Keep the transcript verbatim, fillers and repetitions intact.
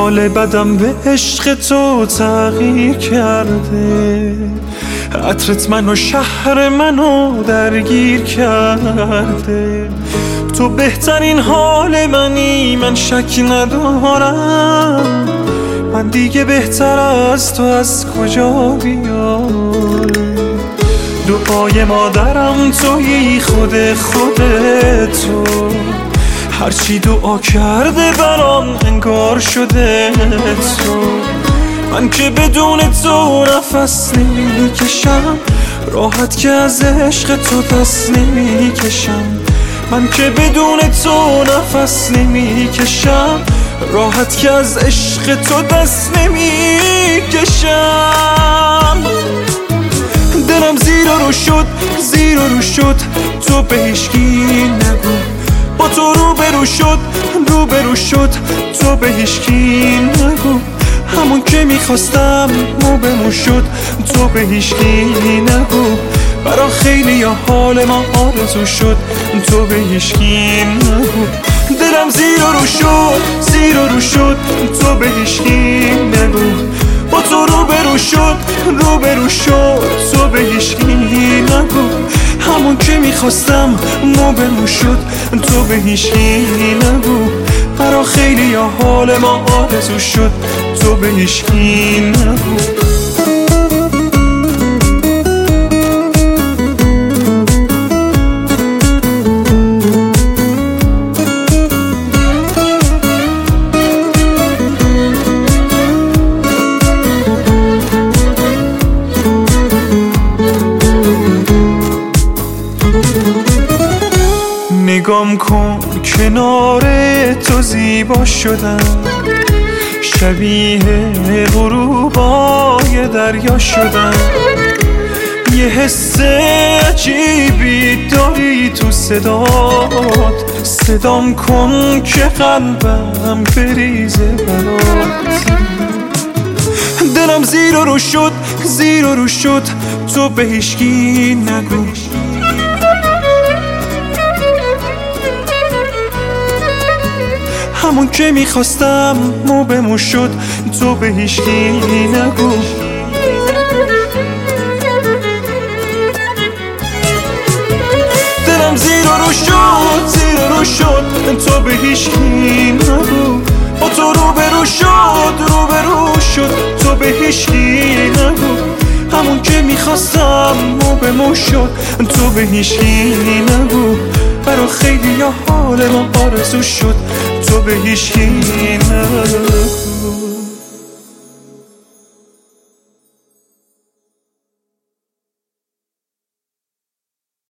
حال بدم به عشق تو تغییر کرده، عطرت منو شهر منو درگیر کرده. تو بهترین حال منی، من شک ندارم. من دیگه بهتر از تو از کجا بیام؟ دعای مادرم تویی، خود خود تو. هرچی دعا کرده برام انگار شده تو. من که بدون تو نفس نمی کشم، راحت که از عشق تو دست نمی کشم. من که بدون تو نفس نمی کشم، راحت که از عشق تو دست نمی کشم. دلم زیر و رو شد، زیر و رو شد، تو به هیچکی نگو. با تو رو برو شد، رو برو شد، تو به هیچکی نگو. همون که میخواستم مو به مو شد، تو به هیچکی نگو. برا خیلی یا حال ما آرزو شد، تو به هیچکی نگو. دلم زیر و رو شد، زیر و رو شد، تو به هیچکی نگو. با تو رو برو شد، رو برو شد، تو به هیچکی نگو. همون که میخواستم مو به مو شد، تو به هیچکی نگو. برا خیلی یا حال ما آرزو شد، تو به هیچکی نگو. نگام کن کنار تو زیبا شدم، شبیه غروبای دریا شدم. یه حس عجیبی داری تو صدات، صدام کن که قلبم بریزه برات. دلم زیر و رو شد، زیر و رو شد، تو به هیچکی نگو. همون که میخواستم مو به مو شد، تو به هیچکی نگو. دلم زیر و رو شد، زیر و رو شد، تو به هیچکی نگو. با تو رو برو شد، رو برو شد، تو به هیچکی نگو. همون که میخواستم مو به مو شد، تو به هیچکی نگو. برا خیلی یا حال ما آرزو شد، تو به هیچکی نگو.